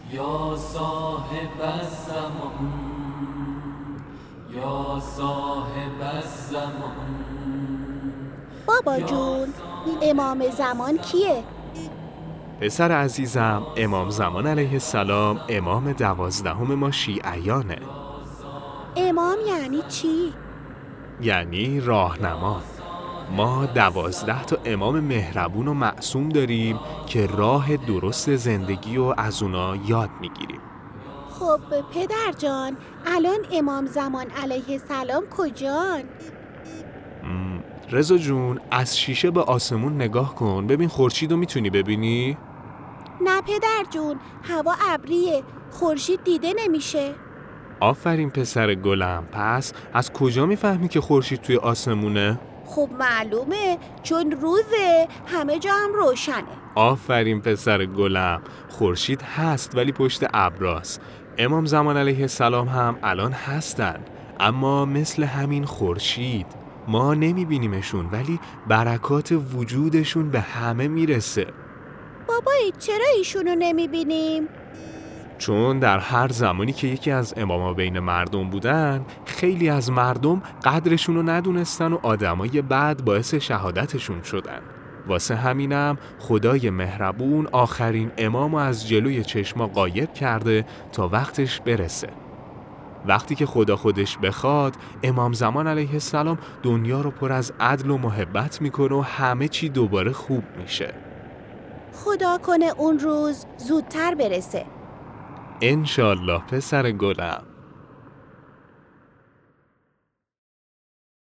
یا صاحب الزمان، یا صاحب الزمان. بابا جون، امام زمان کیه؟ پسر عزیزم، امام زمان علیه السلام امام 12 ما شیعیانه. امام یعنی چی؟ یعنی راهنما. ما 12 تا امام مهربون و معصوم داریم که راه درست زندگی و از اونا یاد میگیریم. خب پدر جان، الان امام زمان علیه السلام کجان؟ رضا جون، از شیشه به آسمون نگاه کن، ببین خورشید رو میتونی ببینی؟ نه پدر جون، هوا ابریه، خورشید دیده نمیشه. آفرین پسر گلم. پس از کجا میفهمی که خورشید توی آسمونه؟ خب معلومه، چون روزه، همه جا هم روشنه. آفرین پسر گلم. خورشید هست ولی پشت ابراست. امام زمان علیه السلام هم الان هستن، اما مثل همین خورشید ما نمیبینیمشون، ولی برکات وجودشون به همه میرسه. بابایی چرا ایشونو نمیبینیم؟ چون در هر زمانی که یکی از اماما بین مردم بودن، خیلی از مردم قدرشون رو ندونستن و آدمای بد باعث شهادتشون شدن. واسه همینم خدای مهربون آخرین امامو از جلوی چشما غایب کرده تا وقتش برسه. وقتی که خدا خودش بخواد، امام زمان علیه السلام دنیا رو پر از عدل و محبت میکنه و همه چی دوباره خوب میشه. خدا کنه اون روز زودتر برسه. انشالله پسر گلم.